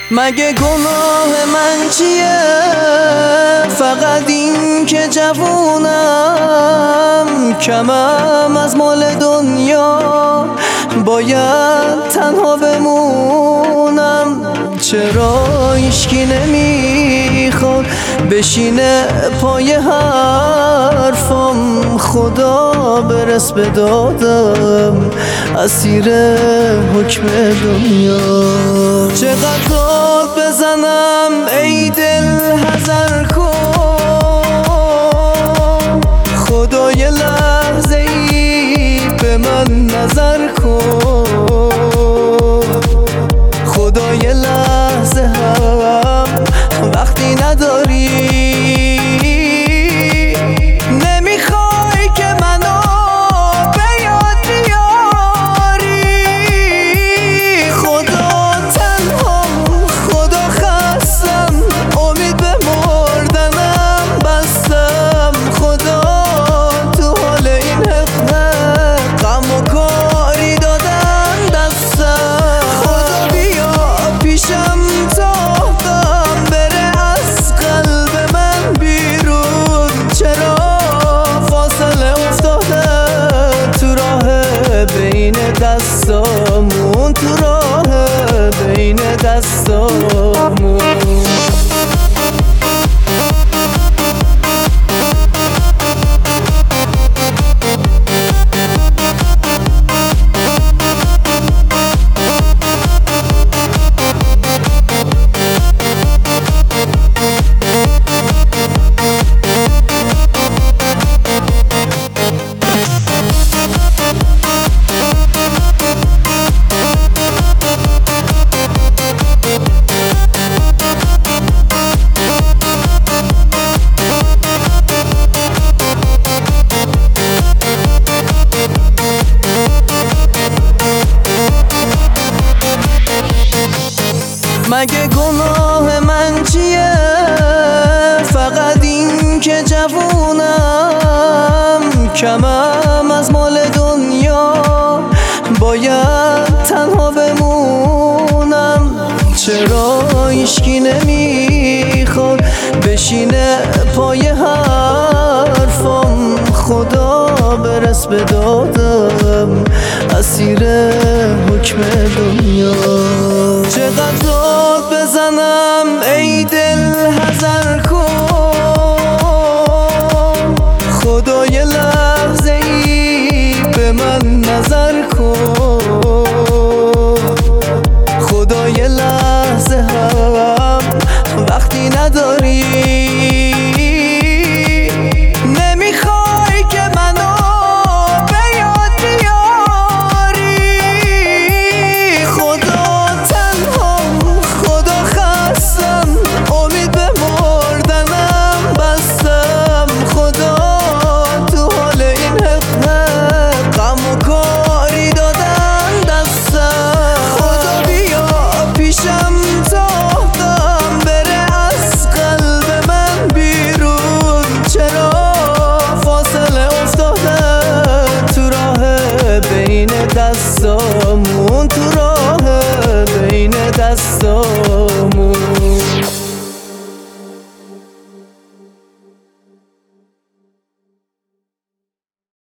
مگه گناه من چیه؟ فقط این که جوونم، کمم از مال دنیا، باید تنها بمونم. چرا هیچکی نمیخواد بشینه پای حرفم؟ خدا برس به دادم، اسیر حکم دنیا. چقدر داد بزنم ای دل حذر کن، خدا یه لحظه ای به من نظر کن. خدا یه لحظه هم وقتی نداری، نمیخوای که منو به یاد بیاری. خدا تنهام، خدا خستم، امید به مردنم بستم. خدا تو حال این حقه غم و کاری دادن دستم. خدا بیا پیشم تا دم بره از قلب من بیرون. چرا فاصله افتاده تو راه بین دستامون، تو راه بین دستامون. مگه گناه من چیه؟ فقط این که جوونم، کمم از مال دنیا، باید تنها بمونم. چرا هیچکی نمیخواد بشینه پای حرفم؟ خدا برس به دادم، اسیر حکم دنیا. چقدر داد بزنم ای دل حذر کن، خدا یه لحظه ای به من نظر کن. خدا یه لحظه هم وقتی نداری، نمیخوای که منو به یاد بیاری. خدا تنهام، خدا خستم، امید به مردنم بستم. خدا تو حال این حقه غم و کاری دادن دستم. خدا بیا پیشم تا دم بره از قلب من بیرون. چرا فاصله افتاده تو راه بین دستامون، تو راه بین دستامون.